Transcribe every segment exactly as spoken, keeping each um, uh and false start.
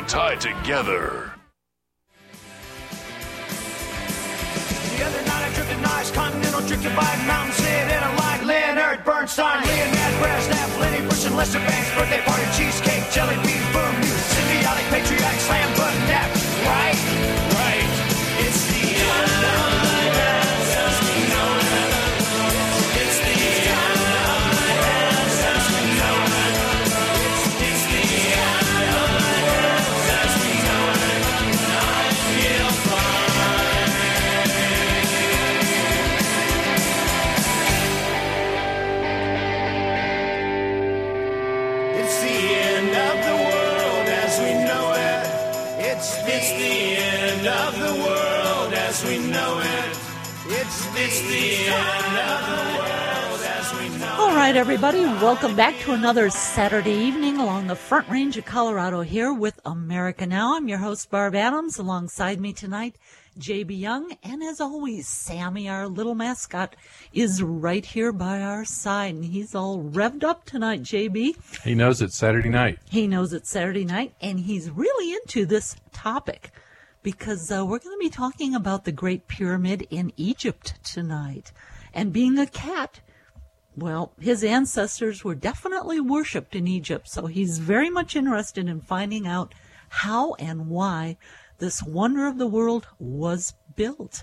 tied together. The other night I drifted nice, continental drifted by Mountain Sid, and I like Leonard Bernstein, Leonard Brasnap, Lenny Bruce, and Lester Banks, birthday party, cheesecake, jelly bean, boom, news, symbiotic, patriotic, slam, button, nap, right? Right. It's the end of the world as we know it. It's the end of the world as we know it. It's the end of the world as we know it. I feel fine. It's the end of the world as we know it. It's the, it's the end of the world as we know it. It's the, it's the end of the world as we know it. All right, everybody, welcome back to another Saturday evening along the Front Range of Colorado here with America Now. I'm your host, Barb Adams. Alongside me tonight, J B. Young. And as always, Sammy, our little mascot, is right here by our side. And he's all revved up tonight, J B. He knows it's Saturday night. He knows it's Saturday night, and he's really into this topic because uh, we're going to be talking about the Great Pyramid in Egypt tonight. And being a cat, well, his ancestors were definitely worshipped in Egypt, so he's very much interested in finding out how and why this wonder of the world was built.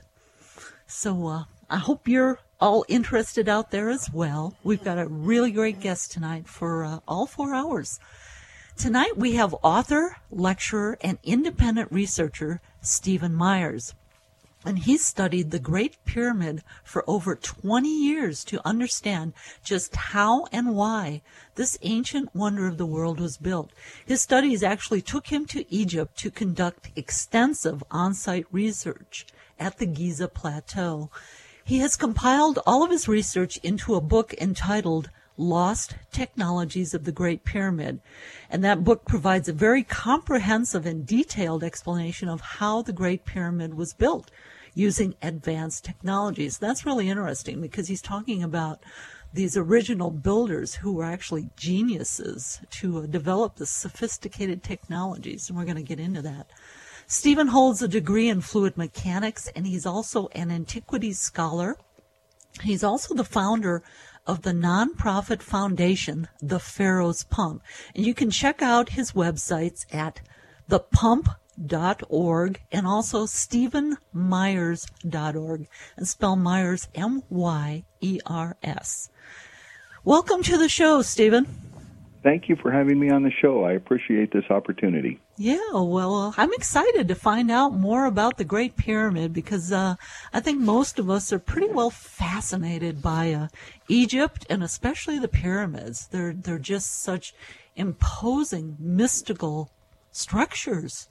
So uh, I hope you're all interested out there as well. We've got a really great guest tonight for uh, all four hours. Tonight we have author, lecturer, and independent researcher Stephen Myers. And he's studied the Great Pyramid for over twenty years to understand just how and why this ancient wonder of the world was built. His studies actually took him to Egypt to conduct extensive on-site research at the Giza Plateau. He has compiled all of his research into a book entitled Lost Technologies of the Great Pyramid. And that book provides a very comprehensive and detailed explanation of how the Great Pyramid was built using advanced technologies. That's really interesting because he's talking about these original builders who were actually geniuses to uh, develop the sophisticated technologies, and we're going to get into that. Stephen holds a degree in fluid mechanics, and he's also an antiquities scholar. He's also the founder of the nonprofit foundation, The Pharaoh's Pump. And you can check out his websites at the pump dot org and also stephen myers dot org, and spell Myers M Y E R S. Welcome to the show, Stephen. Thank you for having me on the show. I appreciate this opportunity. Yeah, well, uh, I'm excited to find out more about the Great Pyramid because uh, I think most of us are pretty well fascinated by uh, Egypt and especially the pyramids. They're they're just such imposing, mystical structures.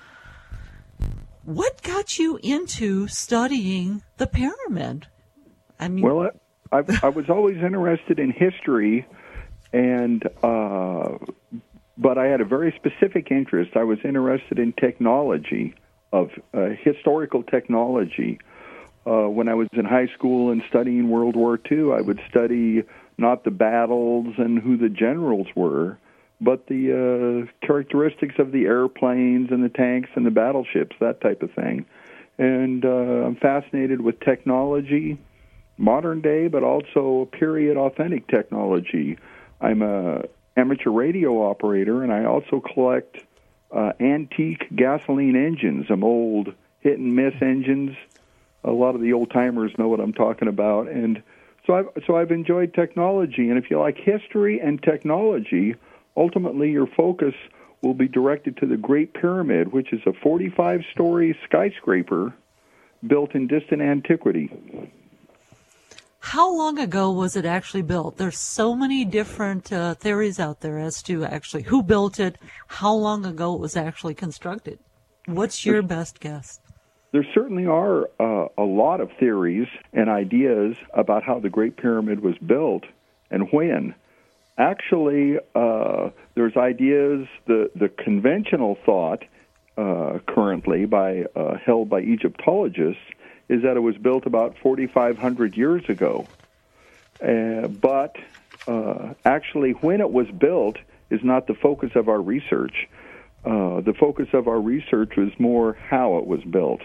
What got you into studying the pyramid? I mean, well, I, I, I was always interested in history, and uh, but I had a very specific interest. I was interested in technology, of uh, historical technology. Uh, when I was in high school and studying World War Two, I would study not the battles and who the generals were, but the uh, characteristics of the airplanes and the tanks and the battleships, that type of thing. And uh, I'm fascinated with technology, modern day, but also period authentic technology. I'm a amateur radio operator, and I also collect uh, antique gasoline engines, some old hit-and-miss engines. A lot of the old-timers know what I'm talking about. And so I've, so I've enjoyed technology. And if you like history and technology, ultimately, your focus will be directed to the Great Pyramid, which is a forty-five story skyscraper built in distant antiquity. How long ago was it actually built? There's so many different uh, theories out there as to actually who built it, how long ago it was actually constructed. What's your There's, best guess? There certainly are uh, a lot of theories and ideas about how the Great Pyramid was built and when. Actually, uh, there's ideas, the, the conventional thought uh, currently by uh, held by Egyptologists is that it was built about forty-five hundred years ago. Uh, but uh, actually, when it was built is not the focus of our research. uh, the focus of our research was more how it was built.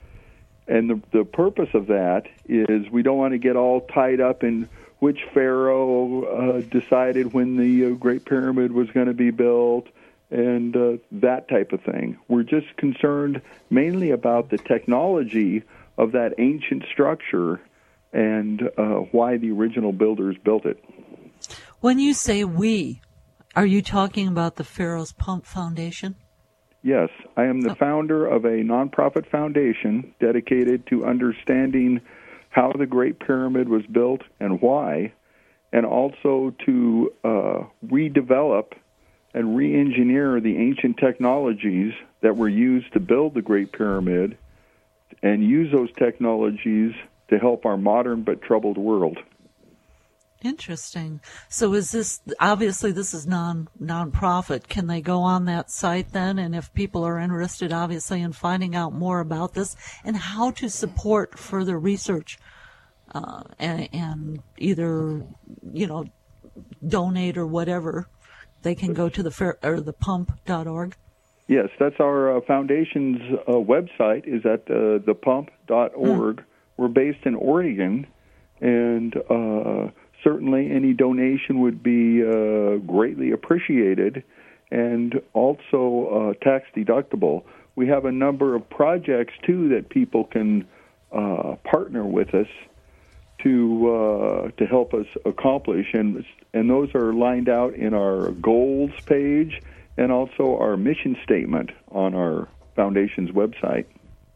And the, the purpose of that is we don't want to get all tied up in which pharaoh uh, decided when the uh, Great Pyramid was going to be built and uh, that type of thing. We're just concerned mainly about the technology of that ancient structure and uh, why the original builders built it. When you say we, are you talking about the Pharaoh's Pump Foundation? Yes, I am the oh. founder of a nonprofit foundation dedicated to understanding how the Great Pyramid was built and why, and also to uh, redevelop and re-engineer the ancient technologies that were used to build the Great Pyramid and use those technologies to help our modern but troubled world. Interesting. So is this, obviously this is non, non-profit. Can they go on that site then? And if people are interested, obviously, in finding out more about this and how to support further research, uh, and, and either, you know, donate or whatever, they can go to the fair, or the pump dot org. Yes, that's our uh, foundation's uh, website is at uh, the pump dot org. Mm. We're based in Oregon, and uh, certainly any donation would be uh, greatly appreciated and also uh, tax deductible. We have a number of projects, too, that people can uh, partner with us to uh, to help us accomplish, and and those are lined out in our goals page and also our mission statement on our foundation's website.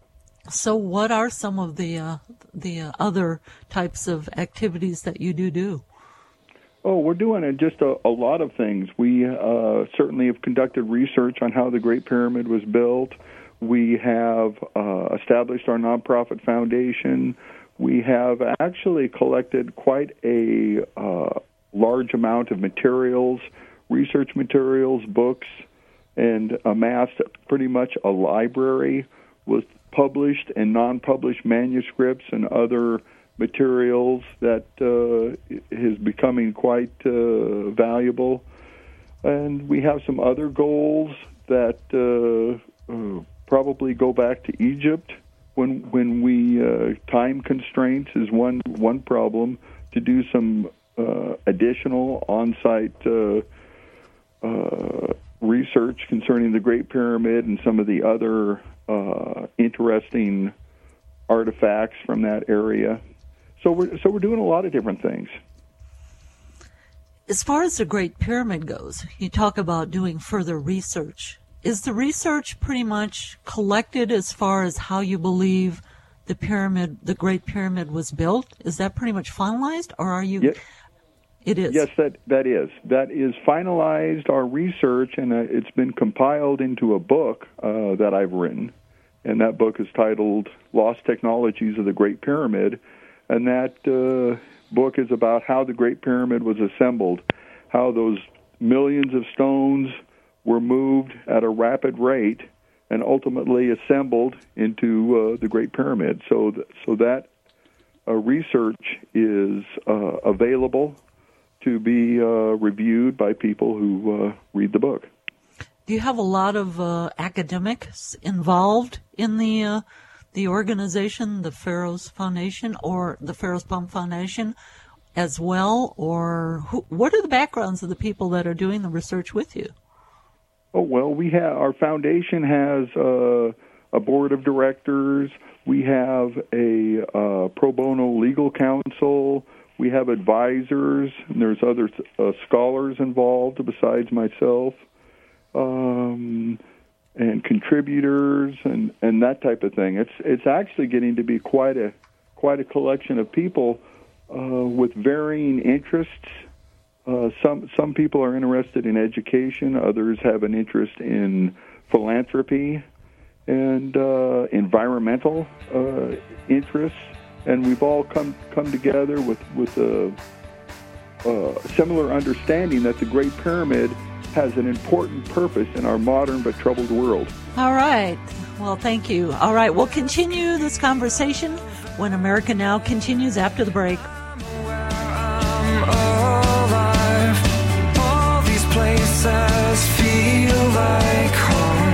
So what are some of the uh, the uh, other types of activities that you do do? Oh, we're doing just a, a lot of things. We uh, certainly have conducted research on how the Great Pyramid was built. We have uh, established our nonprofit foundation. We have actually collected quite a uh, large amount of materials, research materials, books, and amassed pretty much a library with published and non-published manuscripts and other materials that uh, is becoming quite uh, valuable. And we have some other goals that uh, uh, probably go back to Egypt when when we uh, time constraints is one one problem, to do some uh, additional on-site uh, uh, research concerning the Great Pyramid and some of the other uh, interesting artifacts from that area. So we're so we're doing a lot of different things. As far as the Great Pyramid goes, you talk about doing further research. Is the research pretty much collected as far as how you believe the pyramid, the Great Pyramid, was built? Is that pretty much finalized, or are you? Yes. It is. Yes, that that is that is finalized. Our research, and uh, it's been compiled into a book uh, that I've written, and that book is titled "Lost Technologies of the Great Pyramid." And that uh, book is about how the Great Pyramid was assembled, how those millions of stones were moved at a rapid rate and ultimately assembled into uh, the Great Pyramid. So, th- so that uh, research is uh, available to be uh, reviewed by people who uh, read the book. Do you have a lot of uh, academics involved in the uh, the organization, the Pharaoh's Foundation, or the Pharaoh's Pump Foundation as well? Or who, what are the backgrounds of the people that are doing the research with you? Oh, well, we have, our foundation has uh, a board of directors. We have a uh, pro bono legal counsel. We have advisors, and there's other uh, scholars involved besides myself, um, and contributors, and, and that type of thing. It's it's actually getting to be quite a quite a collection of people uh, with varying interests. Uh, some some people are interested in education. Others have an interest in philanthropy and uh, environmental uh, interests. And we've all come come together with with a, a similar understanding that the Great Pyramid has an important purpose in our modern but troubled world. All right. Well, thank you. All right. We'll continue this conversation when America Now continues after the break. All these places feel like home.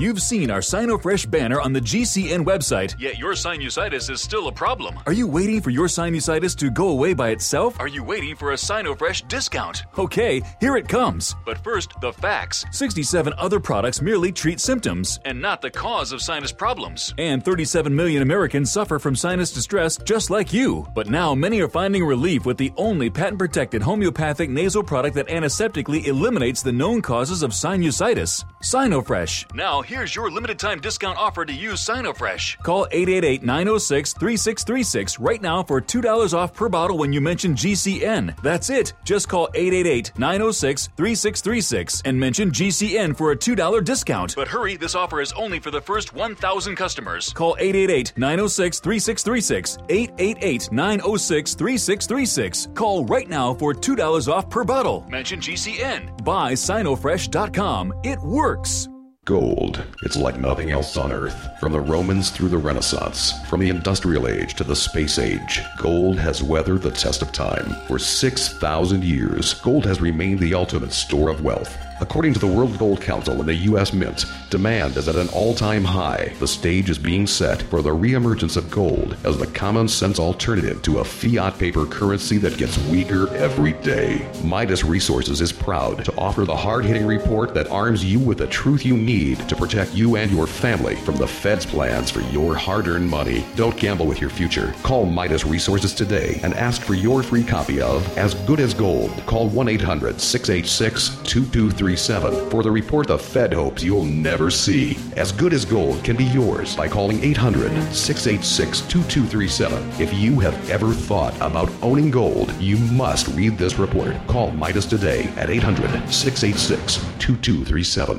You've seen our SinoFresh banner on the G C N website, yet your sinusitis is still a problem. Are you waiting for your sinusitis to go away by itself? Are you waiting for a SinoFresh discount? Okay, here it comes. But first, the facts. sixty-seven other products merely treat symptoms and not the cause of sinus problems. And thirty-seven million Americans suffer from sinus distress just like you. But now many are finding relief with the only patent-protected homeopathic nasal product that antiseptically eliminates the known causes of sinusitis. SinoFresh. Now here's your limited time discount offer to use SinoFresh. Call eight eight eight, nine oh six, three six three six right now for two dollars off per bottle when you mention G C N. That's it. Just call eight eight eight, nine oh six, three six three six and mention G C N for a two dollars discount. But hurry, this offer is only for the first one thousand customers. Call eight eight eight, nine oh six, three six three six, eight eight eight, nine oh six, three six three six. Call right now for two dollars off per bottle. Mention G C N. Buy Sinofresh dot com. It works. Gold. It's like nothing else on Earth. From the Romans through the Renaissance, from the Industrial Age to the Space Age, gold has weathered the test of time. For six thousand years, gold has remained the ultimate store of wealth. According to the World Gold Council and the U S Mint, demand is at an all-time high. The stage is being set for the reemergence of gold as the common-sense alternative to a fiat paper currency that gets weaker every day. Midas Resources is proud to offer the hard-hitting report that arms you with the truth you need to protect you and your family from the Fed's plans for your hard-earned money. Don't gamble with your future. Call Midas Resources today and ask for your free copy of As Good as Gold. Call one eight hundred, six eight six, two two three seven for the report the Fed hopes you'll never see. As Good as Gold can be yours by calling eight hundred, six eight six, two two three seven. If you have ever thought about owning gold, you must read this report. Call Midas today at eight hundred, six eight six, two two three seven.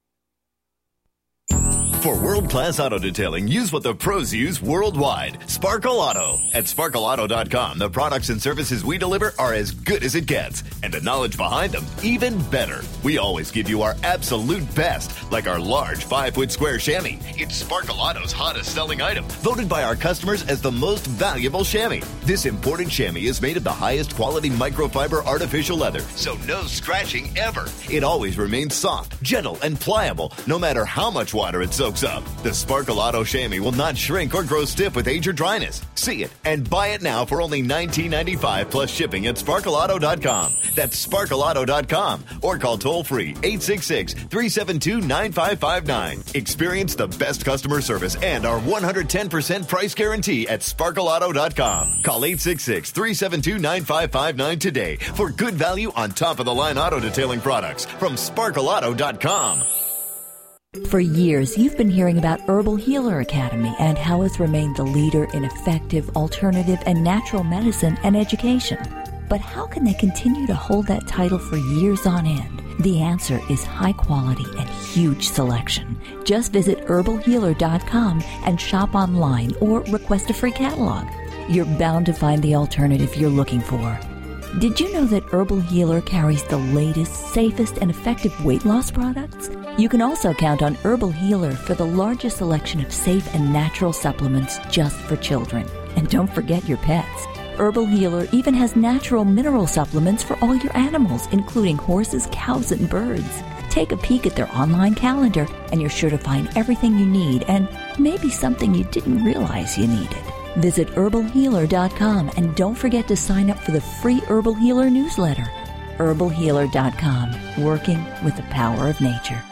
For world-class auto detailing, use what the pros use worldwide. Sparkle Auto. At sparkle auto dot com, the products and services we deliver are as good as it gets. And the knowledge behind them, even better. We always give you our absolute best, like our large five-foot square chamois. It's Sparkle Auto's hottest selling item, voted by our customers as the most valuable chamois. This imported chamois is made of the highest quality microfiber artificial leather, so no scratching ever. It always remains soft, gentle, and pliable, no matter how much water it soaks up. The Sparkle Auto chamois will not shrink or grow stiff with age or dryness. See it and buy it now for only nineteen ninety-five plus shipping at sparkle auto dot com. That's sparkle auto dot com or call toll-free eight six six, three seven two, nine five five nine. Experience the best customer service and our one hundred ten percent price guarantee at sparkle auto dot com. Call eight six six, three seven two, nine five five nine today for good value on top-of-the-line auto detailing products from sparkle auto dot com. For years, you've been hearing about Herbal Healer Academy and how it's remained the leader in effective, alternative, and natural medicine and education. But how can they continue to hold that title for years on end? The answer is high quality and huge selection. Just visit herbal healer dot com and shop online or request a free catalog. You're bound to find the alternative you're looking for. Did you know that Herbal Healer carries the latest, safest, and effective weight loss products? You can also count on Herbal Healer for the largest selection of safe and natural supplements just for children. And don't forget your pets. Herbal Healer even has natural mineral supplements for all your animals, including horses, cows, and birds. Take a peek at their online calendar, and you're sure to find everything you need and maybe something you didn't realize you needed. Visit herbal healer dot com and don't forget to sign up for the free Herbal Healer newsletter. herbal healer dot com, working with the power of nature.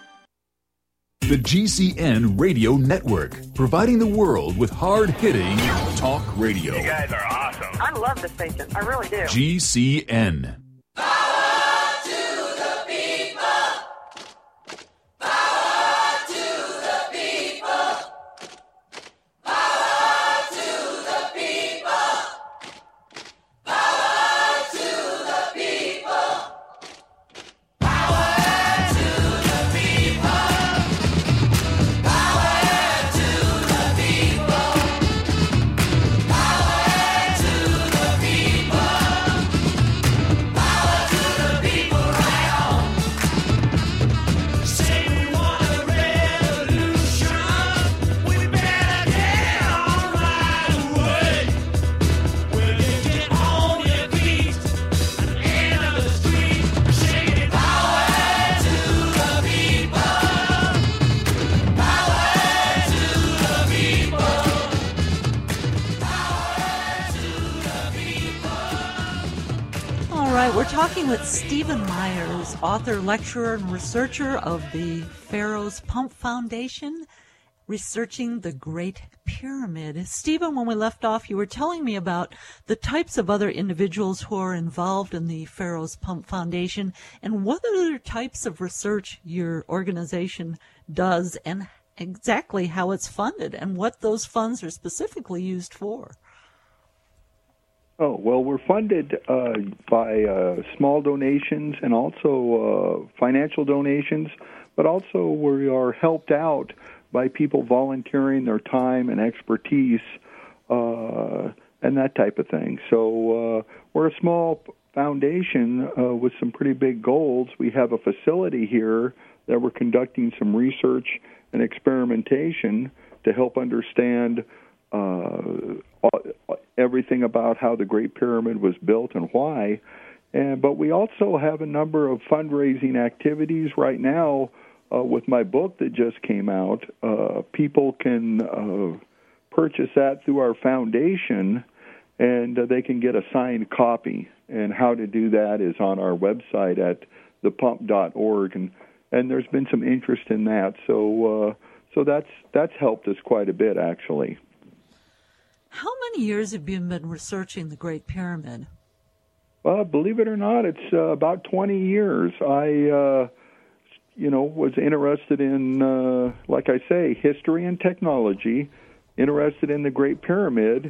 The G C N Radio Network, providing the world with hard-hitting talk radio. You guys are awesome. I love the station. I really do. G C N. Power talking with Stephen Myers, author, lecturer, and researcher of the Pharaoh's Pump Foundation, researching the Great Pyramid. Stephen, when we left off, you were telling me about the types of other individuals who are involved in the Pharaoh's Pump Foundation and what other types of research your organization does and exactly how it's funded and what those funds are specifically used for. Oh, well, we're funded uh, by uh, small donations and also uh, financial donations, but also we are helped out by people volunteering their time and expertise uh, and that type of thing. So uh, we're a small foundation uh, with some pretty big goals. We have a facility here that we're conducting some research and experimentation to help understand uh, everything about how the Great Pyramid was built and why. And, but we also have a number of fundraising activities right now. Uh, with my book that just came out, uh, people can uh, purchase that through our foundation, and uh, they can get a signed copy. And how to do that is on our website at the pump dot org, and and there's been some interest in that. So uh, so that's that's helped us quite a bit, actually. How many years have you been researching the Great Pyramid? Well, believe it or not, it's uh, about twenty years. I. Uh, you know, was interested in, uh, like I say, history and technology, interested in the Great Pyramid.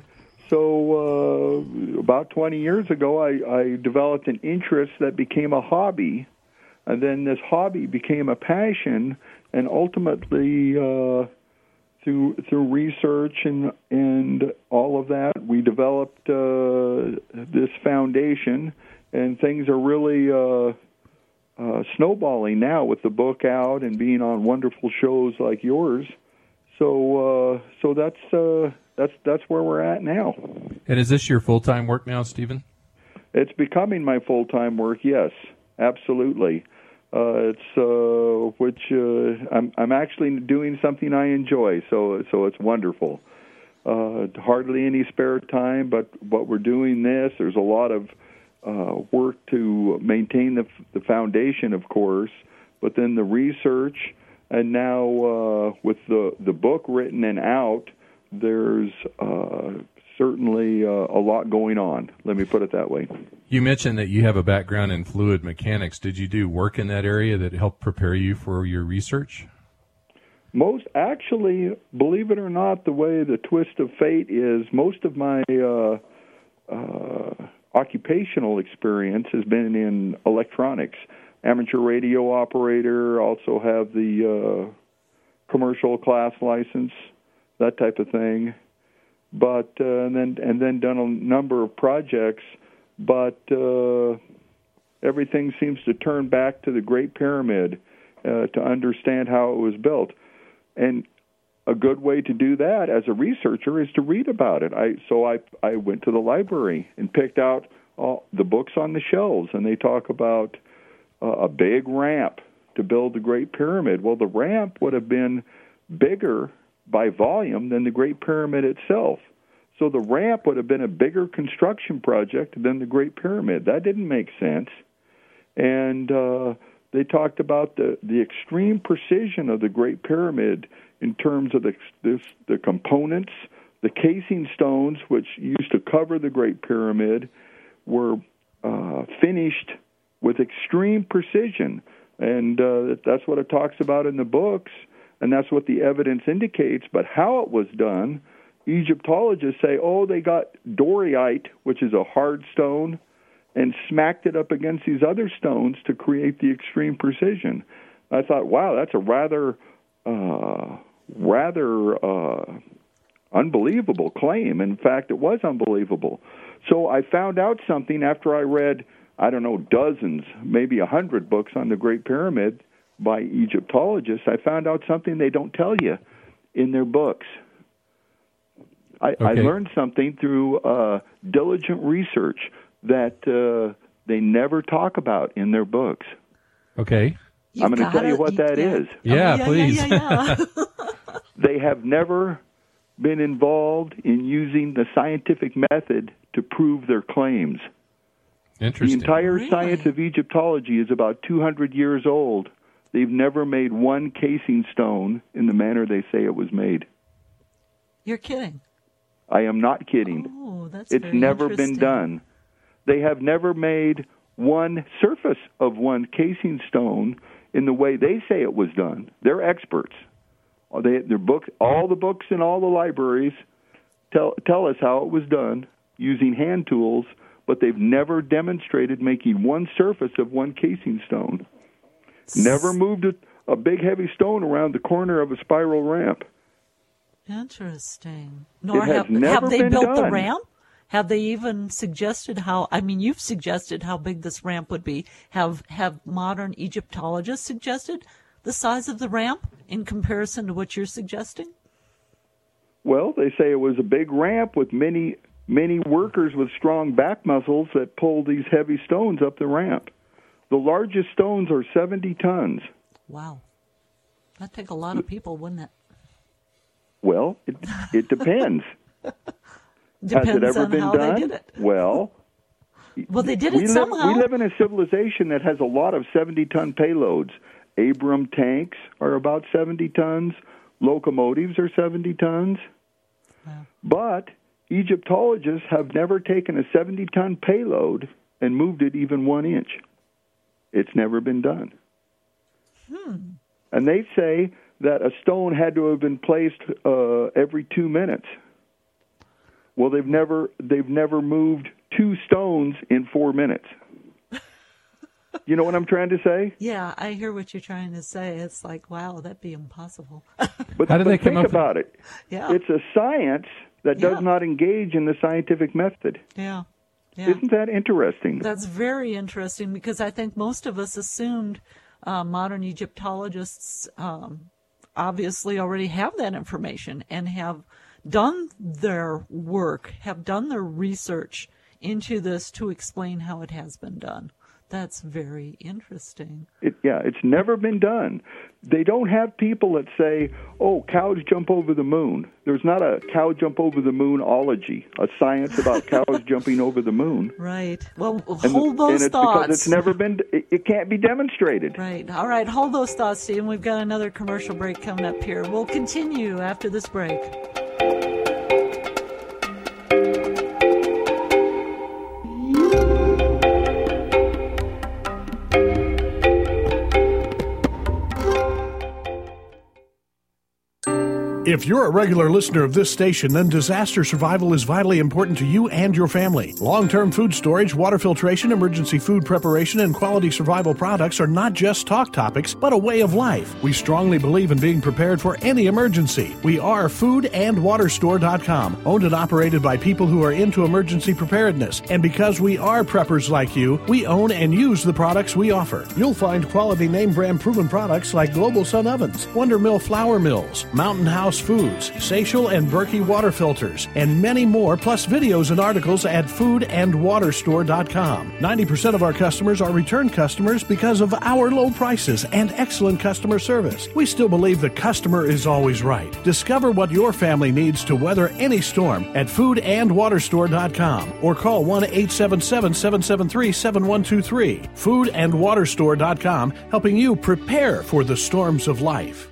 So uh, about twenty years ago, I, I developed an interest that became a hobby. And then this hobby became a passion, and ultimately, uh, through through research and, and all of that, we developed uh, this foundation, and things are really... Uh, Uh, snowballing now with the book out and being on wonderful shows like yours. So, uh, so that's uh, that's that's where we're at now. And is this your full-time work now, Stephen? It's becoming my full-time work. Yes, absolutely. Uh, it's uh, which uh, I'm I'm actually doing something I enjoy. So so it's wonderful. Uh, hardly any spare time, but but we're doing this. There's a lot of Uh, work to maintain the, the foundation, of course, but then the research, and now uh, with the, the book written and out, there's uh, certainly uh, a lot going on. Let me put it that way. You mentioned that you have a background in fluid mechanics. Did you do work in that area that helped prepare you for your research? Most, actually, believe it or not, the way the twist of fate is, most of my uh, uh, occupational experience has been in electronics. Amateur radio operator, also have the uh, commercial class license, that type of thing. But uh, and then and then done a number of projects, but uh, everything seems to turn back to the Great Pyramid uh, to understand how it was built. And a good way to do that as a researcher is to read about it. I so I I went to the library and picked out all the books on the shelves, and they talk about uh, a big ramp to build the Great Pyramid. Well, the ramp would have been bigger by volume than the Great Pyramid itself. So the ramp would have been a bigger construction project than the Great Pyramid. That didn't make sense. And uh, they talked about the, the extreme precision of the Great Pyramid in terms of the, this, the components. The casing stones, which used to cover the Great Pyramid, were uh, finished with extreme precision. And uh, that's what it talks about in the books, and that's what the evidence indicates. But how it was done, Egyptologists say, oh, they got doryite, which is a hard stone, and smacked it up against these other stones to create the extreme precision. I thought, wow, that's a rather, uh, rather uh, unbelievable claim. In fact, it was unbelievable. So I found out something after I read, I don't know, dozens, maybe a hundred books on the Great Pyramid by Egyptologists. I found out something they don't tell you in their books. I, okay. I learned something through uh, diligent research that uh, they never talk about in their books. Okay. You I'm going to tell you what you, that yeah. is. Yeah, oh, yeah please. Yeah, yeah, yeah. They have never been involved in using the scientific method to prove their claims. Interesting. The entire Really? science of Egyptology is about two hundred years old. They've never made one casing stone in the manner they say it was made. You're kidding. I am not kidding. Oh, that's It's very never been interesting. done. They have never made one surface of one casing stone in the way they say it was done. They're experts. They, their books, all the books in all the libraries tell tell us how it was done using hand tools, but they've never demonstrated making one surface of one casing stone. Never moved a, a big heavy stone around the corner of a spiral ramp. Interesting. Nor has have, never have they been built the done. ramp? Have they even suggested how? I mean, you've suggested how big this ramp would be. Have have modern Egyptologists suggested the size of the ramp in comparison to what you're suggesting? Well, they say it was a big ramp with many many workers with strong back muscles that pulled these heavy stones up the ramp. The largest stones are seventy tons. Wow. That'd take a lot of people, wouldn't it? Well, it, it depends. Depends Has it ever on been how done? they did it. Well, Well, they did we it live, somehow. we live in a civilization that has a lot of seventy-ton payloads. Abram tanks are about seventy tons. Locomotives are seventy tons. Wow. But Egyptologists have never taken a seventy-ton payload and moved it even one inch. It's never been done. Hmm. And they say that a stone had to have been placed uh, every two minutes. Well, they've never they've never moved two stones in four minutes. You know what I'm trying to say? Yeah, I hear what you're trying to say. It's like, wow, that'd be impossible. But, How did but they come think up with- about it. Yeah. It's a science that Yeah. does not engage in the scientific method. Yeah. Yeah. Isn't that interesting? That's very interesting because I think most of us assumed uh, modern Egyptologists um, obviously already have that information and have done their work, have done their research into this to explain how it has been done. That's very interesting. It, yeah, it's never been done. They don't have people that say, oh, cows jump over the moon. There's not a cow jump over the moon-ology, a science about cows jumping over the moon. Right. Well, And, hold those and it's thoughts. because it's never been, it, it can't be demonstrated. Right. All right. Hold those thoughts, Stephen. We've got another commercial break coming up here. We'll continue after this break. If you're a regular listener of this station, then disaster survival is vitally important to you and your family. Long-term food storage, water filtration, emergency food preparation, and quality survival products are not just talk topics, but a way of life. We strongly believe in being prepared for any emergency. We are food and water store dot com, owned and operated by people who are into emergency preparedness. And because we are preppers like you, we own and use the products we offer. You'll find quality name brand proven products like Global Sun Ovens, Wonder Mill Flour Mills, Mountain House Foods, Seychelles and Berkey water filters, and many more, plus videos and articles at food and water store dot com. ninety percent of our customers are return customers because of our low prices and excellent customer service. We still believe the customer is always right. Discover what your family needs to weather any storm at food and water store dot com or call one eight seven seven, seven seven three, seven one two three. food and water store dot com, helping you prepare for the storms of life.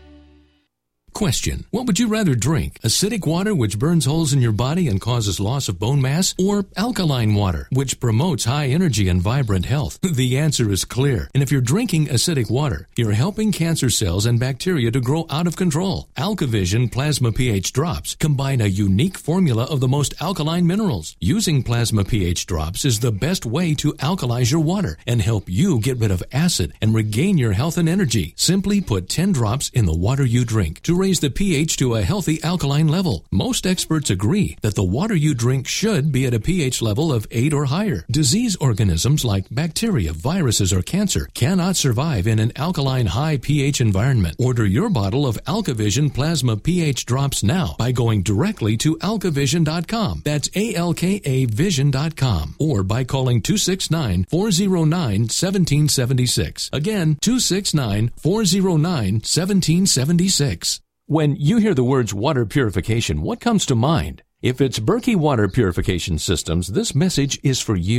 Question. What would you rather drink? Acidic water, which burns holes in your body and causes loss of bone mass? Or alkaline water, which promotes high energy and vibrant health? The answer is clear. And if you're drinking acidic water, you're helping cancer cells and bacteria to grow out of control. AlkaVision Plasma pH Drops combine a unique formula of the most alkaline minerals. Using Plasma pH Drops is the best way to alkalize your water and help you get rid of acid and regain your health and energy. Simply put ten drops in the water you drink to raise the pH to a healthy alkaline level. Most experts agree that the water you drink should be at a pH level of eight or higher. Disease organisms like bacteria, viruses, or cancer cannot survive in an alkaline high pH environment. Order your bottle of AlkaVision Plasma pH Drops now by going directly to alka vision dot com. That's A L K A vision dot com. Or by calling two six nine, four zero nine, one seven seven six. Again, two six nine, four zero nine, one seven seven six. When you hear the words water purification, what comes to mind? If it's Berkey Water Purification Systems, this message is for you.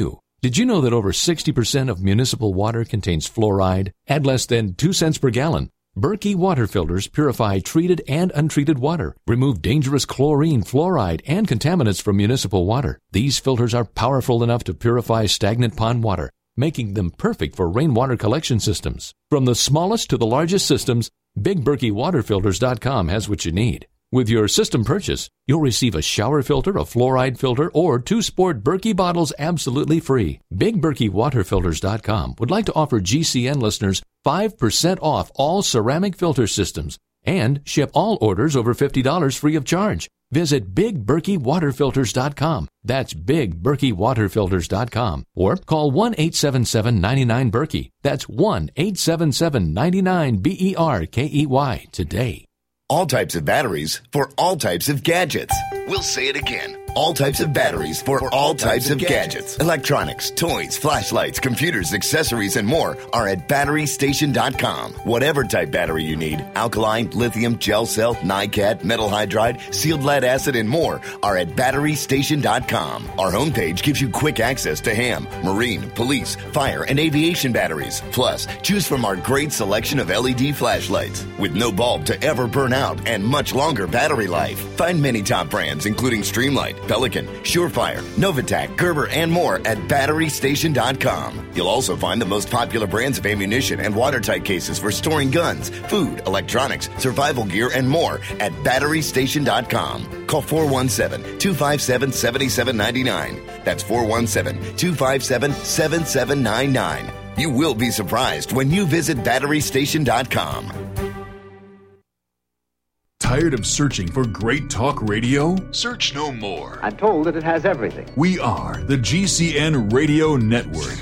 Did you know that over sixty percent of municipal water contains fluoride? At less than two cents per gallon, Berkey water filters purify treated and untreated water, remove dangerous chlorine, fluoride, and contaminants from municipal water. These filters are powerful enough to purify stagnant pond water, making them perfect for rainwater collection systems. From the smallest to the largest systems, Big Berkey Water Filters dot com has what you need. With your system purchase, you'll receive a shower filter, a fluoride filter, or two sport Berkey bottles absolutely free. Big Berkey Water Filters dot com would like to offer G C N listeners five percent off all ceramic filter systems and ship all orders over fifty dollars free of charge. Visit Big Berkey Water Filters dot com. That's Big Berkey Water Filters dot com. Or call one eight seven seven, nine nine, Berkey. That's one eight seven seven, nine nine, B E R K E Y today. All types of batteries for all types of gadgets. We'll say it again. All types of batteries for all types of gadgets. Electronics, toys, flashlights, computers, accessories, and more are at battery station dot com. Whatever type battery you need, alkaline, lithium, gel cell, NiCad, metal hydride, sealed lead acid, and more are at battery station dot com. Our homepage gives you quick access to ham, marine, police, fire, and aviation batteries. Plus, choose from our great selection of L E D flashlights with no bulb to ever burn out and much longer battery life. Find many top brands including Streamlight, Pelican, Surefire, Novatac, Gerber, and more at battery station dot com. You'll also find the most popular brands of ammunition and watertight cases for storing guns, food, electronics, survival gear, and more at battery station dot com. Call four one seven, two five seven, seven seven nine nine. That's four one seven, two five seven, seven seven nine nine. You will be surprised when you visit battery station dot com. Tired of searching for great talk radio? Search no more. I'm told that it has everything. We are the G C N Radio Network.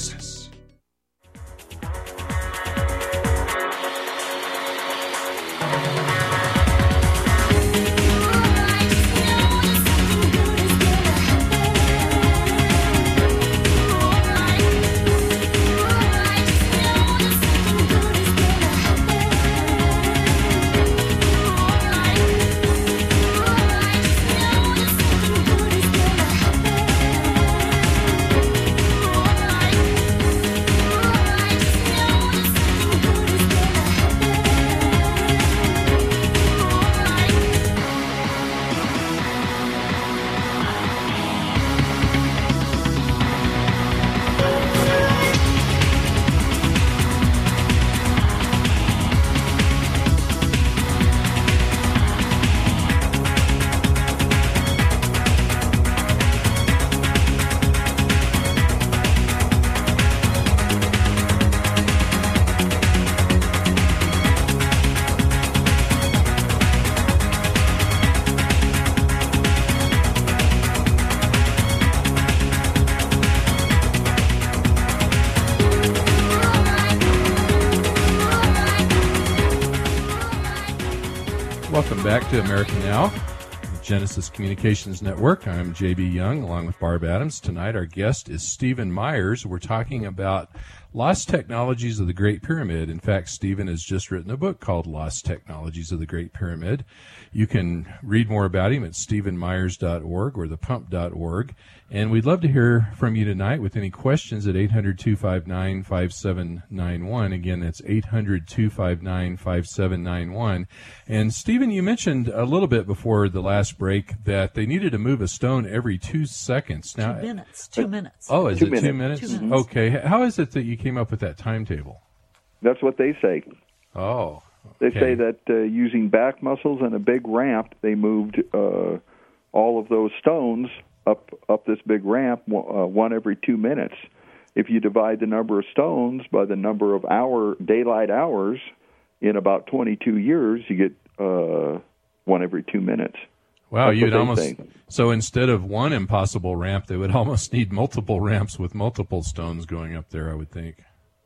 Welcome back to American Now, the Genesis Communications Network. I'm J B Young, along with Barb Adams. Tonight, our guest is Stephen Myers. We're talking about Lost Technologies of the Great Pyramid. In fact, Stephen has just written a book called Lost Technologies of the Great Pyramid. You can read more about him at stephen myers dot org or the pump dot org. And we'd love to hear from you tonight with any questions at eight hundred, two five nine, five seven nine one. Again, that's eight hundred, two five nine, five seven nine one. And Stephen, you mentioned a little bit before the last break that they needed to move a stone every two seconds. Now, two minutes. Two minutes. Oh, is two it minutes. two minutes? Two minutes. Okay. How is it that you came up with that timetable? That's what they say. Oh. They okay. say that uh, using back muscles and a big ramp, they moved uh, all of those stones up up this big ramp, uh, one every two minutes. If you divide the number of stones by the number of hour daylight hours in about twenty-two years, you get uh, one every two minutes. Wow, That's you'd what they almost say. so instead of one impossible ramp, they would almost need multiple ramps with multiple stones going up there, I would think.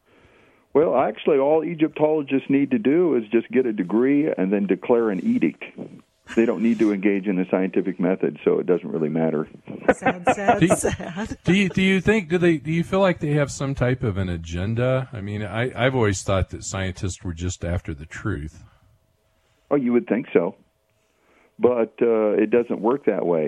Well, actually, all Egyptologists need to do is just get a degree and then declare an edict. They don't need to engage in the scientific method, so it doesn't really matter. Sad, sad, do, you, sad. do you do you think do they do you feel like they have some type of an agenda? I mean, I, I've always thought that scientists were just after the truth. Oh, you would think so, but uh, it doesn't work that way.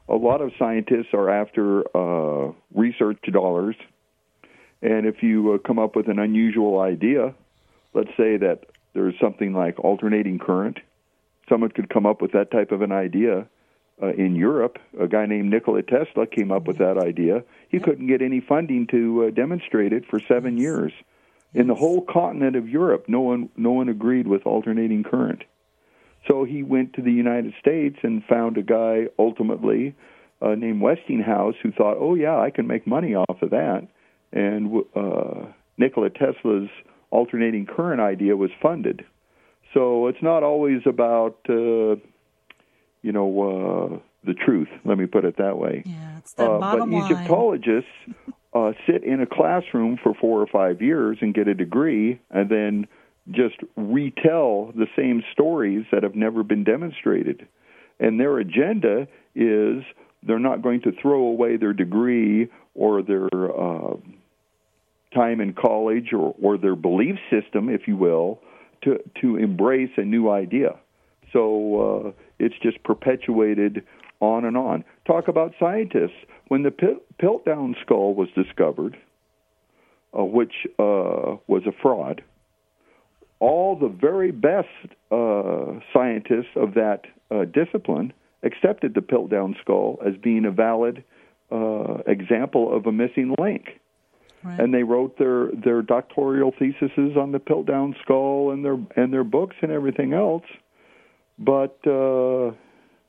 a lot of scientists are after uh, research dollars, and if you uh, come up with an unusual idea, let's say that there's something like alternating current, someone could come up with that type of an idea. Uh, in Europe, a guy named Nikola Tesla came up with that idea. He couldn't get any funding to uh, demonstrate it for seven years. In the whole continent of Europe, no one no one agreed with alternating current. So he went to the United States and found a guy, ultimately, uh, named Westinghouse, who thought, oh, yeah, I can make money off of that. And uh, Nikola Tesla's alternating current idea was funded. So it's not always about, uh, you know, uh, the truth, let me put it that way. Yeah, it's that uh, bottom but line. Egyptologists uh, sit in a classroom for four or five years and get a degree and then just retell the same stories that have never been demonstrated. And their agenda is they're not going to throw away their degree or their uh, time in college or, or their belief system, if you will, to, to embrace a new idea. So uh, it's just perpetuated on and on. Talk about scientists. When the Pil- Piltdown skull was discovered, uh, which uh, was a fraud, all the very best uh, scientists of that uh, discipline accepted the Piltdown skull as being a valid uh, example of a missing link. Right. And they wrote their, their doctoral theses on the Piltdown skull and their and their books and everything else, but uh, uh,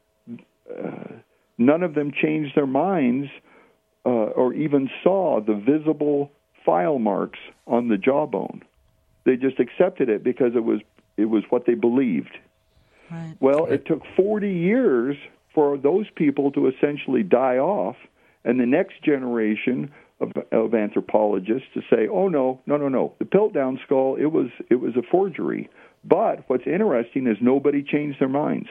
none of them changed their minds uh, or even saw the visible file marks on the jawbone. They just accepted it because it was it was what they believed. Right. Well, it took forty years for those people to essentially die off, and the next generation of, of anthropologists to say, "Oh no, no, no, no! The Piltdown skull, it was it was a forgery." But what's interesting is nobody changed their minds,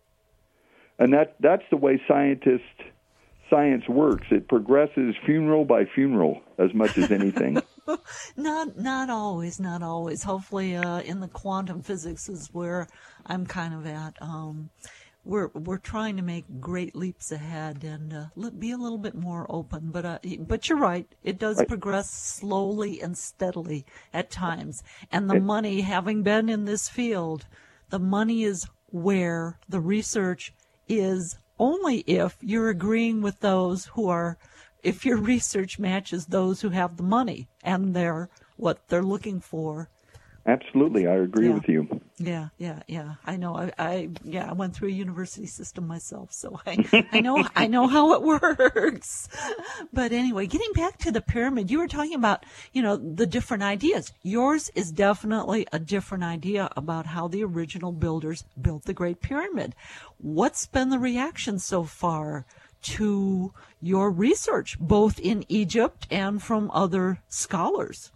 and that that's the way scientists science works. It progresses funeral by funeral as much as anything. Not not always, not always. Hopefully, uh, in the quantum physics is where I'm kind of at. Um, we're we're trying to make great leaps ahead and uh, be a little bit more open. But uh, but you're right. It does right. progress slowly and steadily at times. And the it, money, having been in this field, the money is where the research is. Only if you're agreeing with those who are. If your research matches those who have the money and they're what they're looking for. Absolutely, I agree yeah. with you. Yeah, yeah, yeah. I know. I, I yeah, I went through a university system myself, so I, I know, I know how it works. But anyway, getting back to the pyramid, you were talking about, you know, the different ideas. Yours is definitely a different idea about how the original builders built the Great Pyramid. What's been the reaction so far to your research, both in Egypt and from other scholars?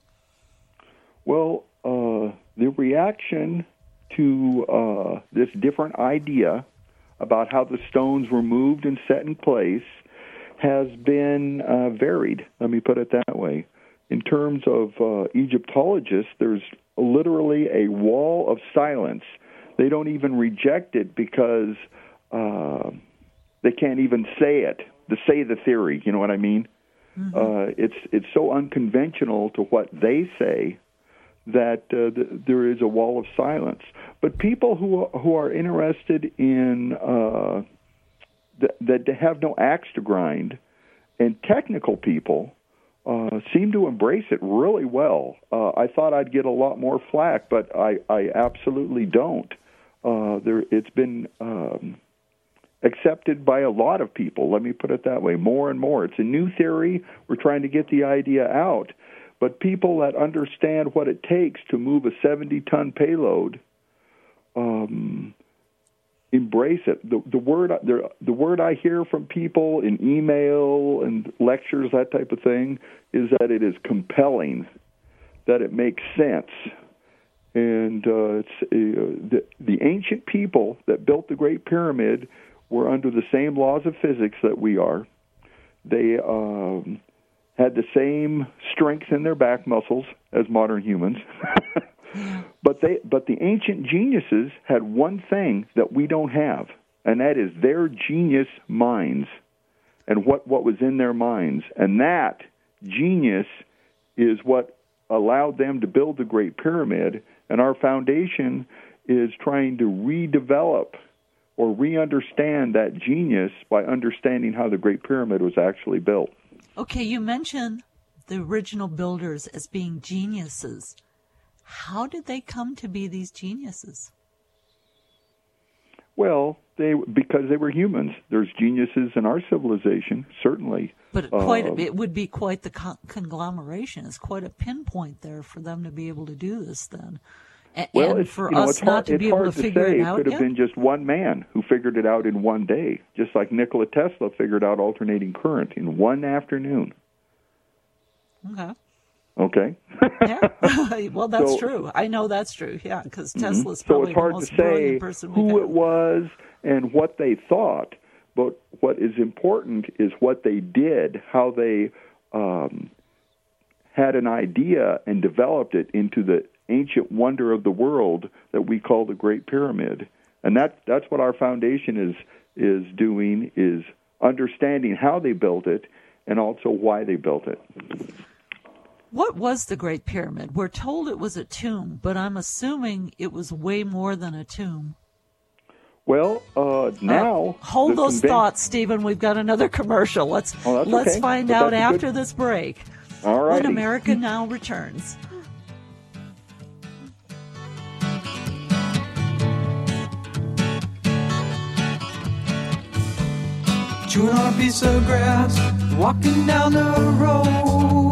Well, uh, the reaction to uh, this different idea about how the stones were moved and set in place has been uh, varied, let me put it that way. In terms of uh, Egyptologists, there's literally a wall of silence. They don't even reject it because uh, they can't even say it, to say the theory, you know what I mean? Mm-hmm. Uh, it's it's so unconventional to what they say that uh, th- there is a wall of silence. But people who are, who are interested in, uh, th- that have no axe to grind, and technical people uh, seem to embrace it really well. Uh, I thought I'd get a lot more flack, but I, I absolutely don't. Uh, there, it's been... Um, accepted by a lot of people, let me put it that way, more and more. It's a new theory. We're trying to get the idea out. But people that understand what it takes to move a seventy-ton payload um, embrace it. The, the, word, the, the word I hear from people in email and lectures, that type of thing, is that it is compelling, that it makes sense. And uh, it's uh, the, the ancient people that built the Great Pyramid were under the same laws of physics that we are. They um, had the same strength in their back muscles as modern humans. but they, but the ancient geniuses had one thing that we don't have, and that is their genius minds. and what, what was in their minds. And that genius is what allowed them to build the Great Pyramid, and our foundation is trying to redevelop or re-understand that genius by understanding how the Great Pyramid was actually built. Okay, you mentioned the original builders as being geniuses. How did they come to be these geniuses? Well, they because they were humans. There's geniuses in our civilization, certainly. But quite, uh, it would be quite the con- conglomeration. It's quite a pinpoint there for them to be able to do this then. A- well, and it's, for you know, us it's not hard, to be able to figure it out. It could have yet? been just one man who figured it out in one day, just like Nikola Tesla figured out alternating current in one afternoon. Okay. Okay. Yeah. Well, that's so, true. I know that's true. Yeah, because Tesla's mm-hmm. probably so it's hard the most to say person who it was and what they thought, but what is important is what they did, how they um, had an idea and developed it into the ancient wonder of the world that we call the Great Pyramid. And that that's what our foundation is is doing, is understanding how they built it and also why they built it. What was the Great Pyramid? We're told it was a tomb, but I'm assuming it was way more than a tomb. Well, uh, now... Uh, hold those conven- thoughts, Stephen. We've got another commercial. Let's oh, let's okay. find but out after good... this break. All right. When America Now returns. Chewing on a piece of grass, walking down the road.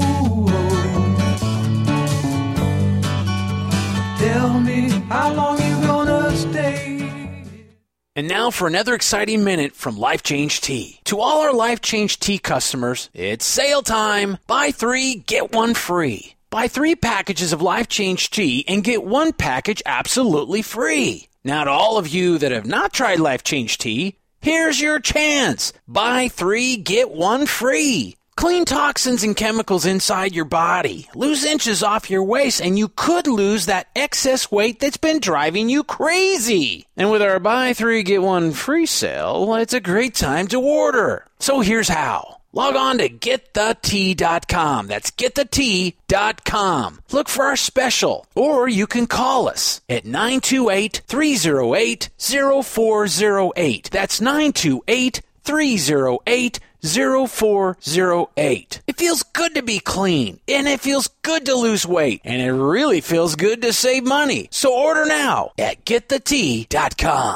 Tell me how long you gonna stay. And now for another exciting minute from Life Change Tea. To all our Life Change Tea customers, it's sale time. Buy three, get one free. Buy three packages of Life Change Tea and get one package absolutely free. Now to all of you that have not tried Life Change Tea, here's your chance. Buy three, get one free. Clean toxins and chemicals inside your body. Lose inches off your waist, and you could lose that excess weight that's been driving you crazy. And with our buy three, get one free sale, it's a great time to order. So here's how. Log on to get the tea dot com. That's get the tea dot com. Look for our special, or you can call us at nine two eight, three oh eight, oh four oh eight. That's nine two eight, three oh eight, oh four oh eight. It feels good to be clean, and it feels good to lose weight, and it really feels good to save money. So order now at get the tea dot com.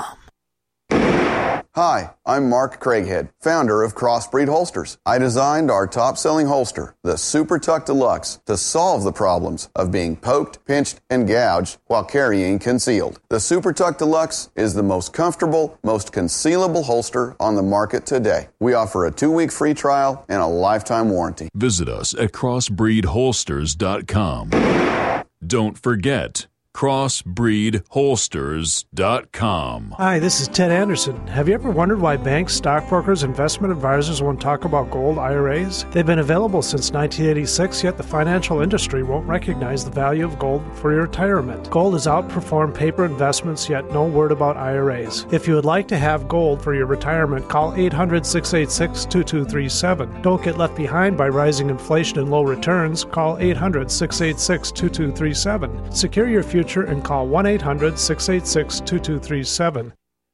Hi, I'm Mark Craighead, founder of Crossbreed Holsters. I designed our top-selling holster, the Super Tuck Deluxe, to solve the problems of being poked, pinched, and gouged while carrying concealed. The Super Tuck Deluxe is the most comfortable, most concealable holster on the market today. We offer a two-week free trial and a lifetime warranty. Visit us at crossbreed holsters dot com. Don't forget, crossbreed holsters dot com. Hi, this is Ted Anderson. Have you ever wondered why banks, stockbrokers, investment advisors won't talk about gold I R As? They've been available since nineteen eighty-six, yet the financial industry won't recognize the value of gold for your retirement. Gold has outperformed paper investments, yet no word about I R As. If you would like to have gold for your retirement, call eight hundred, six eight six, two two three seven. Don't get left behind by rising inflation and low returns. Call eight hundred, six eight six, two two three seven. Secure your future and call one eight hundred, six eight six, two two three seven.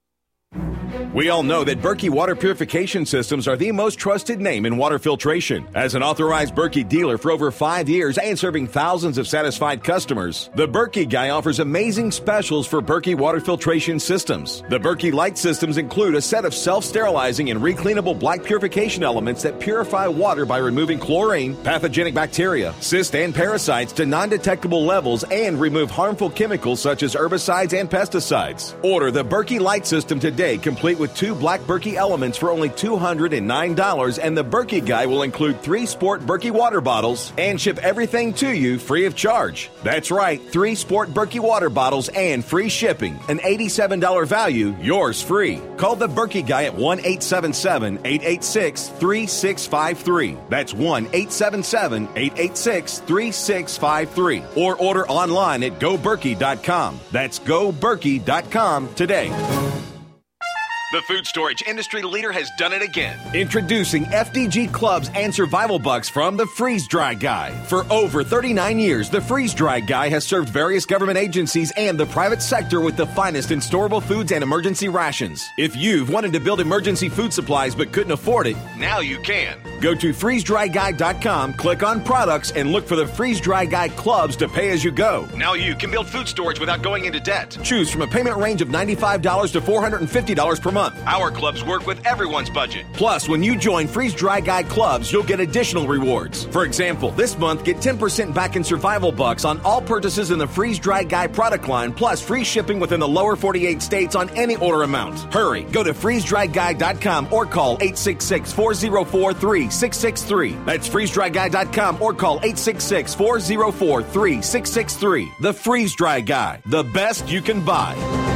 We all know that Berkey Water Purification Systems are the most trusted name in water filtration. As an authorized Berkey dealer for over five years and serving thousands of satisfied customers, the Berkey Guy offers amazing specials for Berkey Water Filtration Systems. The Berkey Light Systems include a set of self-sterilizing and recleanable black purification elements that purify water by removing chlorine, pathogenic bacteria, cysts, and parasites to non-detectable levels and remove harmful chemicals such as herbicides and pesticides. Order the Berkey Light System today, complete with two black Berkey elements for only two hundred nine dollars, and the Berkey Guy will include three Sport Berkey water bottles and ship everything to you free of charge. That's right, three Sport Berkey water bottles and free shipping. An eighty-seven dollars value, yours free. Call the Berkey Guy at one eight seven seven, eight eight six, three six five three. That's one eight seven seven, eight eight six, three six five three. Or order online at go berkey dot com. That's go berkey dot com today. The food storage industry leader has done it again. Introducing F D G clubs and survival bucks from the Freeze Dry Guy. For over thirty-nine years, the Freeze Dry Guy has served various government agencies and the private sector with the finest in storable foods and emergency rations. If you've wanted to build emergency food supplies but couldn't afford it, now you can. Go to freeze dry guy dot com, click on products, and look for the Freeze Dry Guy clubs to pay as you go. Now you can build food storage without going into debt. Choose from a payment range of ninety-five dollars to four hundred fifty dollars per month. Our clubs work with everyone's budget. Plus, when you join Freeze Dry Guy clubs, you'll get additional rewards. For example, this month, get ten percent back in survival bucks on all purchases in the Freeze Dry Guy product line, plus free shipping within the lower forty-eight states on any order amount. Hurry, go to freeze dry guy dot com or call eight six six, four zero four, three six six three. That's freeze dry guy dot com or call eight six six, four zero four, three six six three. The Freeze Dry Guy, the best you can buy.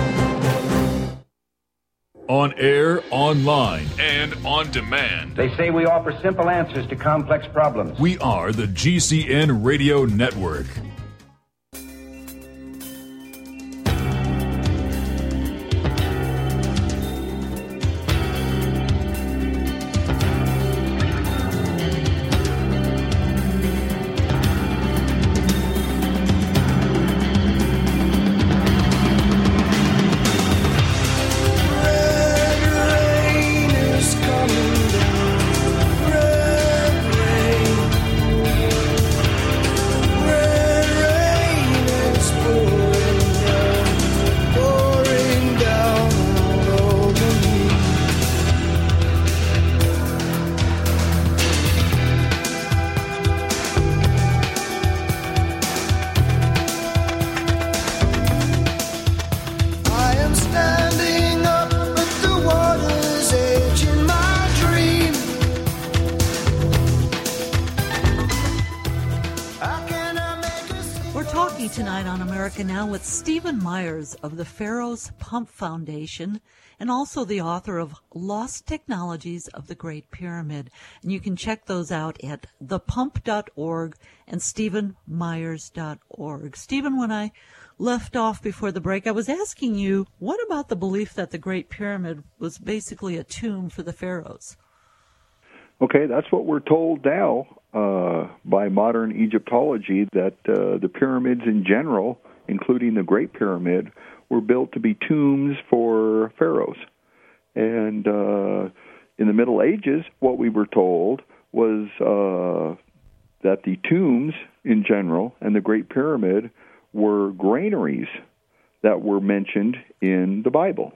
On air, online, and on demand. They say we offer simple answers to complex problems. We are the G C N Radio Network. Now with Stephen Myers of the Pharaoh's Pump Foundation and also the author of Lost Technologies of the Great Pyramid. And you can check those out at the pump dot org and stephen myers dot org. Stephen, when I left off before the break, I was asking you, what about the belief that the Great Pyramid was basically a tomb for the pharaohs? Okay, that's what we're told now uh, by modern Egyptology, that uh, the pyramids in general, including the Great Pyramid, were built to be tombs for pharaohs. And uh, in the Middle Ages, what we were told was uh, that the tombs in general and the Great Pyramid were granaries that were mentioned in the Bible.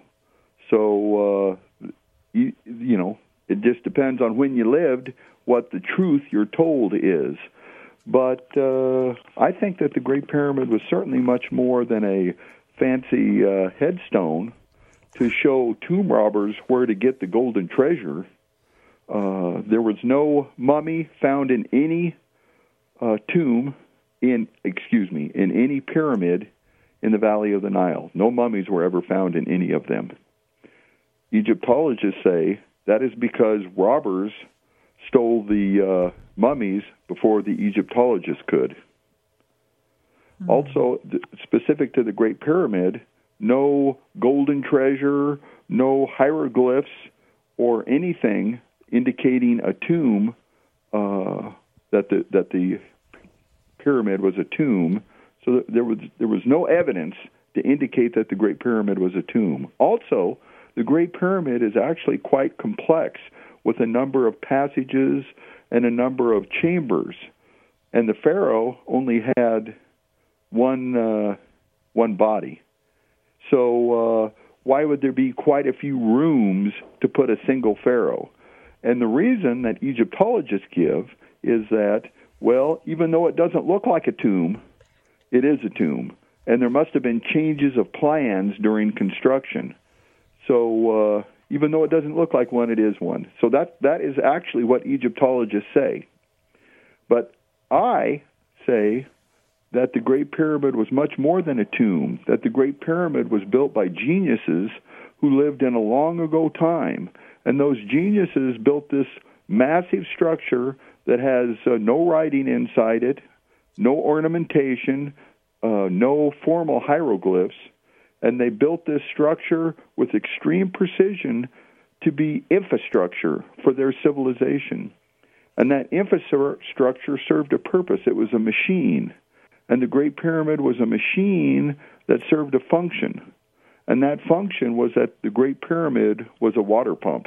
So, uh, you, you know, it just depends on when you lived what the truth you're told is. But uh, I think that the Great Pyramid was certainly much more than a fancy uh, headstone to show tomb robbers where to get the golden treasure. Uh, there was no mummy found in any uh, tomb, in excuse me, in any pyramid in the Valley of the Nile. No mummies were ever found in any of them. Egyptologists say that is because robbers stole the uh, mummies before the Egyptologists could. Mm-hmm. Also, th- specific to the Great Pyramid, no golden treasure, no hieroglyphs, or anything indicating a tomb, uh, that the that the pyramid was a tomb. So that there was there was no evidence to indicate that the Great Pyramid was a tomb. Also, the Great Pyramid is actually quite complex, with a number of passages and a number of chambers. And the pharaoh only had one uh, one body. So uh, why would there be quite a few rooms to put a single pharaoh? And the reason that Egyptologists give is that, well, even though it doesn't look like a tomb, it is a tomb. And there must have been changes of plans during construction. So uh, even though it doesn't look like one, it is one. So that that is actually what Egyptologists say. But I say that the Great Pyramid was much more than a tomb, that the Great Pyramid was built by geniuses who lived in a long ago time. And those geniuses built this massive structure that has uh, no writing inside it, no ornamentation, uh, no formal hieroglyphs. and they built this structure with extreme precision to be infrastructure for their civilization. And that infrastructure served a purpose. It was a machine. And the Great Pyramid was a machine that served a function. And that function was that the Great Pyramid was a water pump.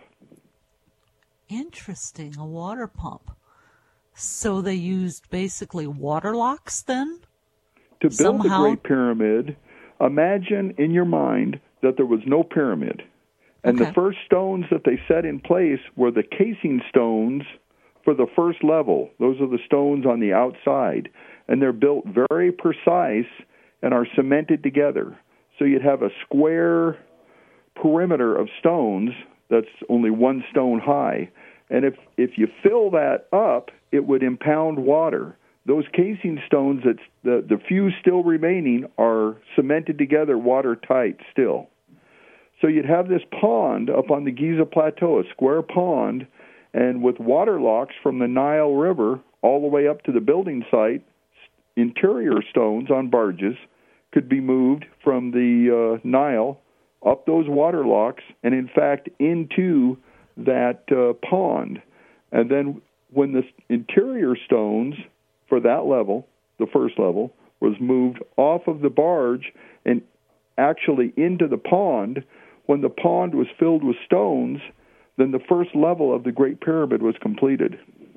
Interesting, a water pump. So they used basically water locks then? To build Somehow? the Great Pyramid, imagine in your mind that there was no pyramid. And Okay. the first stones that they set in place were the casing stones for the first level. Those are the stones on the outside. And they're built very precise and are cemented together. So you'd have a square perimeter of stones that's only one stone high. And if, if you fill that up, it would impound water. Those casing stones, that's the, the few still remaining, are cemented together watertight still. So you'd have this pond up on the Giza Plateau, a square pond, and with water locks from the Nile River all the way up to the building site, interior stones on barges could be moved from the uh, Nile up those water locks and, in fact, into that uh, pond. And then when the interior stones for that level, the first level, was moved off of the barge and actually into the pond, when the pond was filled with stones, then the first level of the Great Pyramid was completed.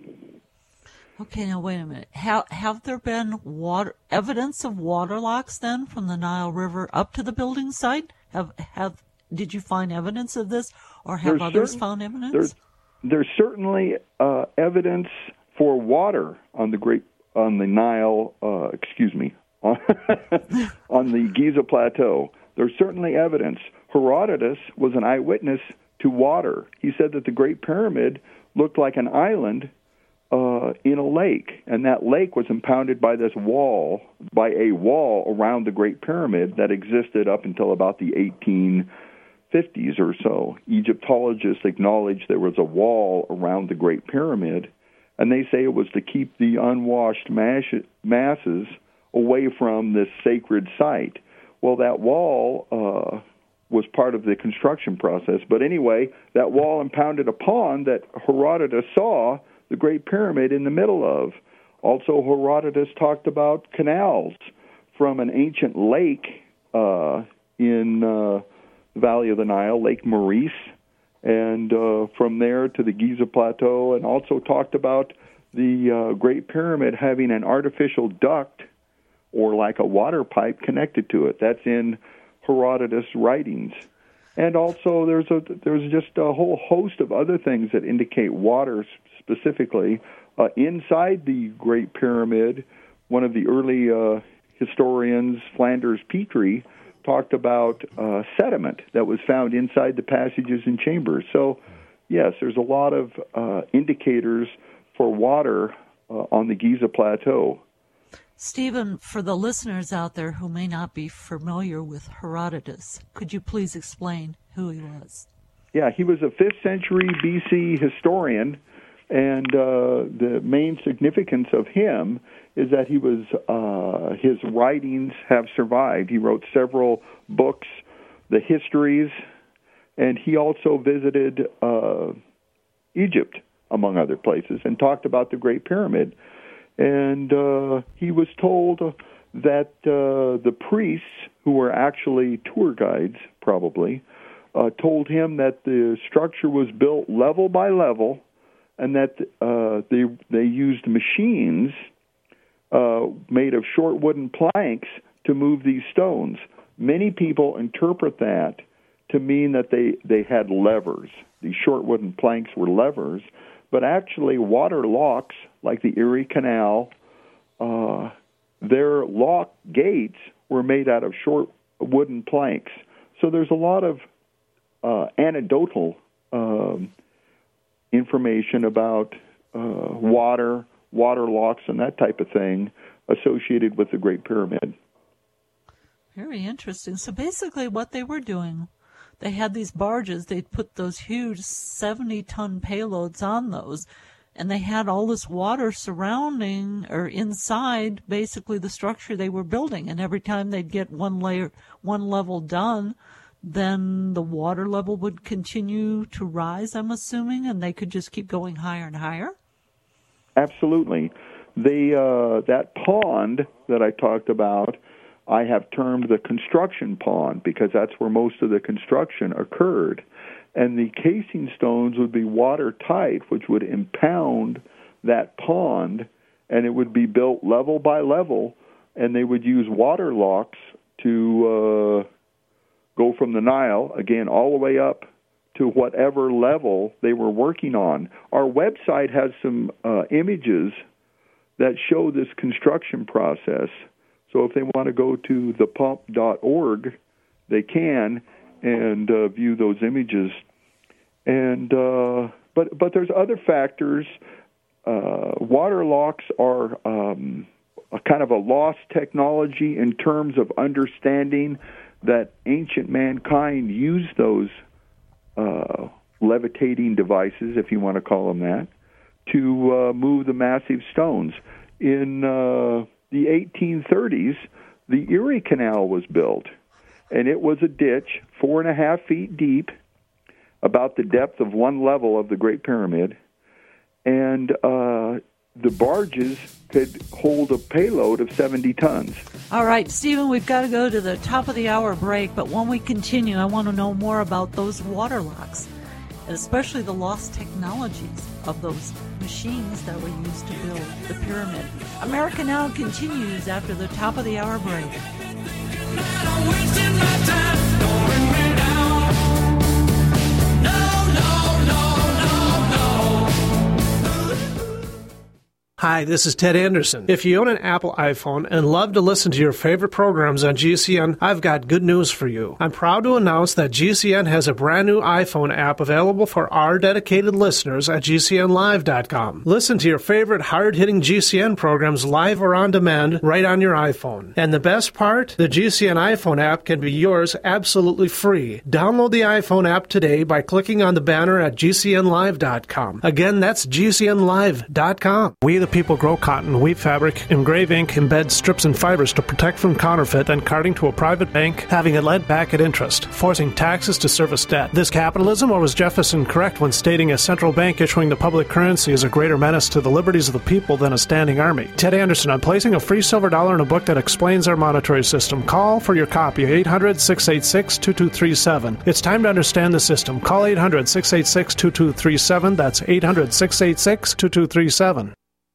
Okay, now wait a minute. Have, have there been water evidence of water locks then from the Nile River up to the building site? Have have did you find evidence of this, or have There's others certain- found evidence? There's, there's certainly uh, evidence for water on the Great on the Nile. Uh, excuse me, on, on the Giza Plateau. There's certainly evidence. Herodotus was an eyewitness to water. He said that the Great Pyramid looked like an island uh, in a lake, and that lake was impounded by this wall, by a wall around the Great Pyramid that existed up until about the eighteen fifties or so. Egyptologists acknowledged there was a wall around the Great Pyramid, and they say it was to keep the unwashed mash- masses away from this sacred site. Well, that wall uh, was part of the construction process. But anyway, that wall impounded a pond that Herodotus saw the Great Pyramid in the middle of. Also, Herodotus talked about canals from an ancient lake uh, in uh, the Valley of the Nile, Lake Maurice, and uh, from there to the Giza Plateau, and also talked about the uh, Great Pyramid having an artificial duct or like a water pipe connected to it. That's in Herodotus' writings. And also there's a there's just a whole host of other things that indicate water specifically. Uh, inside the Great Pyramid, one of the early uh, historians, Flanders Petrie, talked about uh, sediment that was found inside the passages and chambers. So, yes, there's a lot of uh, indicators for water uh, on the Giza Plateau. Stephen, for the listeners out there who may not be familiar with Herodotus, could you please explain who he was? Yeah, he was a fifth century B C historian, and uh, the main significance of him is that he was uh, his writings have survived. He wrote several books, the histories, and he also visited uh, Egypt, among other places, and talked about the Great Pyramid. And uh, he was told that uh, the priests, who were actually tour guides, probably, uh, told him that the structure was built level by level, and that uh, they they used machines uh, made of short wooden planks to move these stones. Many people interpret that to mean that they, they had levers. These short wooden planks were levers, but actually water locks, like the Erie Canal, uh, their lock gates were made out of short wooden planks. So there's a lot of uh, anecdotal um, information about uh, water, water locks, and that type of thing associated with the Great Pyramid. Very interesting. So basically what they were doing, they had these barges, they'd put those huge seventy-ton payloads on those, and they had all this water surrounding or inside basically the structure they were building. And every time they'd get one layer, one level done, then the water level would continue to rise, I'm assuming, and they could just keep going higher and higher? Absolutely. They, uh, that pond that I talked about, I have termed the construction pond because that's where most of the construction occurred. And the casing stones would be watertight, which would impound that pond, and it would be built level by level, and they would use water locks to uh, go from the Nile, again, all the way up to whatever level they were working on. Our website has some uh, images that show this construction process. So if they want to go to the pump dot org, they can and uh, view those images. And uh, but but there's other factors. Uh, water locks are um, a kind of a lost technology in terms of understanding that ancient mankind used those uh, levitating devices, if you want to call them that, to uh, move the massive stones. In uh, the eighteen thirties, the Erie Canal was built, and it was a ditch four and a half feet deep, about the depth of one level of the Great Pyramid, and uh, the barges could hold a payload of seventy tons. All right, Stephen, we've got to go to the top of the hour break, but when we continue, I want to know more about those water locks, and especially the lost technologies of those machines that were used to build the pyramid. America Now continues after the top of the hour break. Hi, this is Ted Anderson. If you own an Apple iPhone and love to listen to your favorite programs on G C N, I've got good news for you. I'm proud to announce that G C N has a brand new iPhone app available for our dedicated listeners at G C N live dot com. Listen to your favorite hard-hitting G C N programs live or on demand right on your iPhone. And the best part? The G C N iPhone app can be yours absolutely free. Download the iPhone app today by clicking on the banner at G C N live dot com. Again, that's G C N live dot com. We the people grow cotton, weave fabric, engrave ink, embed strips and fibers to protect from counterfeit, then carting to a private bank, having it lent back at interest, forcing taxes to service debt. This capitalism, or was Jefferson correct when stating a central bank issuing the public currency is a greater menace to the liberties of the people than a standing army? Ted Anderson, I'm placing a free silver dollar in a book that explains our monetary system. Call for your copy, eight hundred, six eight six, two two three seven. It's time to understand the system. Call eight hundred, six eight six, two two three seven. That's eight hundred, six eight six, two two three seven.